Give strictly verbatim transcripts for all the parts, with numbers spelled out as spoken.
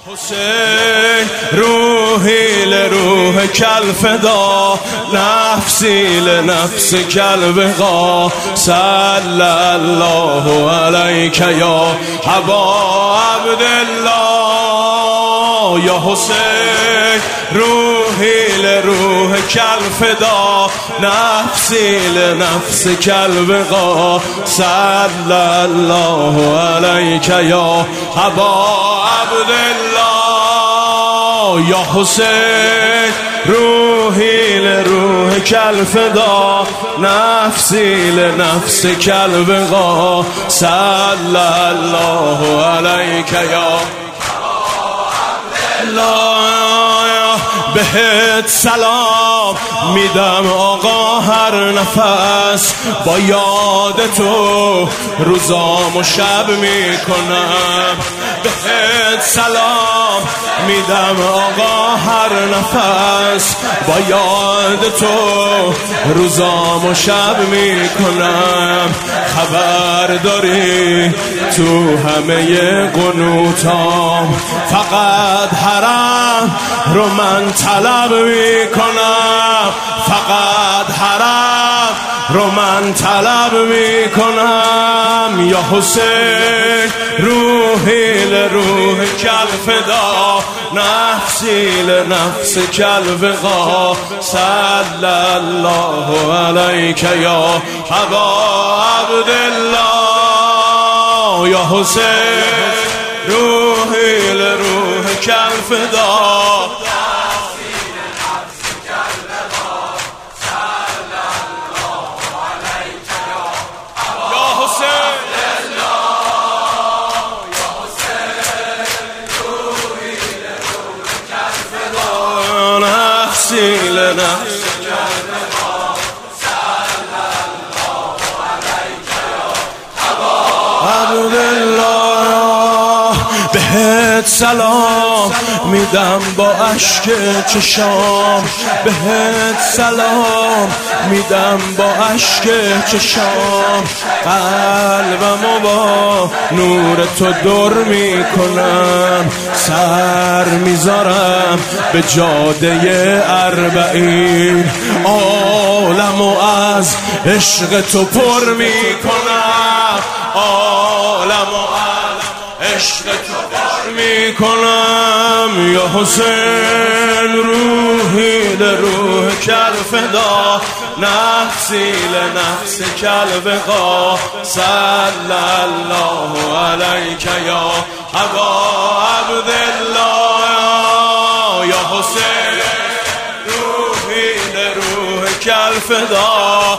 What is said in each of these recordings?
حسین روحی لروح کل فدا، نفسی لنفس کل بقا، صلی الله علیک یا ابا عبدالله. یا حسین روحی لروح کل فدا، نفسی لنفس کل بقا، صلی الله علیک یا ابا عبدالله. یا حسین روحی لروح کل فدا، نفسی لنفس کل بقا، صلی الله علیک یا عبدالله. بهت سلام میدم آقا هر نفس، با یاد تو روزام و شب میکنم. بهت سلام میدم آقا هر نفس، با یاد تو روزام و شب میکنم. خبر داری تو همه قنوتام، فقط حرم رو من طلب میکنم. فقط حرم رو من طلب میکنم. یا حسین روحی لروح کل فدا، نفسی لنفس کل بقا، صلی الله علیک یا ابا عبدالله. یا حسین روحی لروح کل فدا، بهت سلام میدم با اشک چشام. بهت سلام میدم با اشک چشام. قلبمو با نور تو در میکنم. سر میذارم به جاده اربعین، عالمو از عشق تو پر میکنم. عالمو عشق تو بار میکنم. یا حسین روحی لروح کل فدا، نفسی لنفس کل بقا، صلی الله علیک یا ابا عبدالله. یا حسین روحی لروح کل فدا،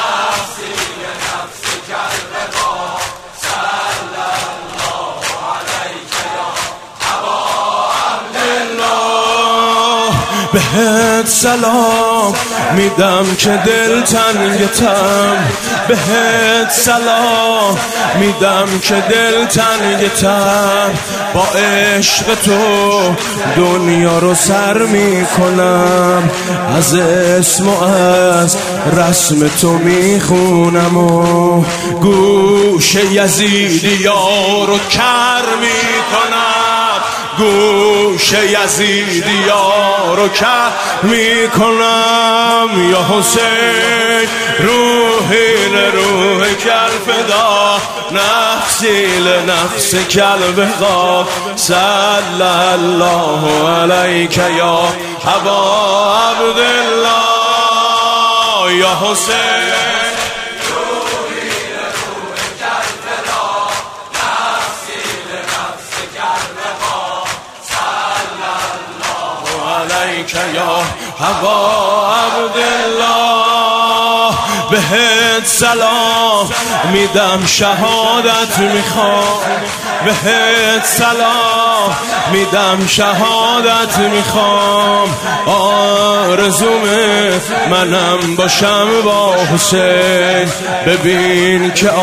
بهت سلام میدم که دل تنگتم. بهت سلام میدم که دل تنگتم. با عشق تو دنیا رو سر میکنم. از اسم و از رسم تو میخونم و گوش یزیدیا رو کر میکنم. گوش یزیدیا رو کر میکنم. یا حسین روحی لروح کل فدا، نفسی لنفس کل بقا، صلی الله علیک یا ابا عبدالله. یا حسین یا ابا عبدالله. بهت سلام میدم شهادت میخوام. بهت سلام میدم شهادت میخوام. آرزومه منم باشم با حسین. ببین که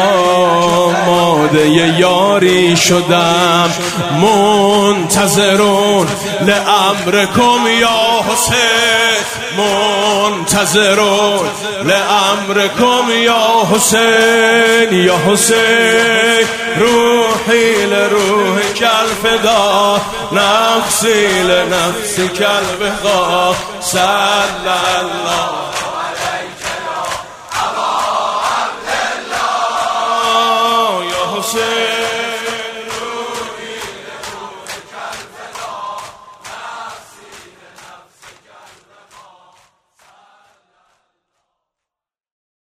آماده یاری شدم. منتظرون لأمركم يا حسين منتظرون لأمركم يا حسين يا حسين روحي لروحك الفدا نفسي لنفسك البقاء صلى الله عليك يا أبا عبد الله يا حسين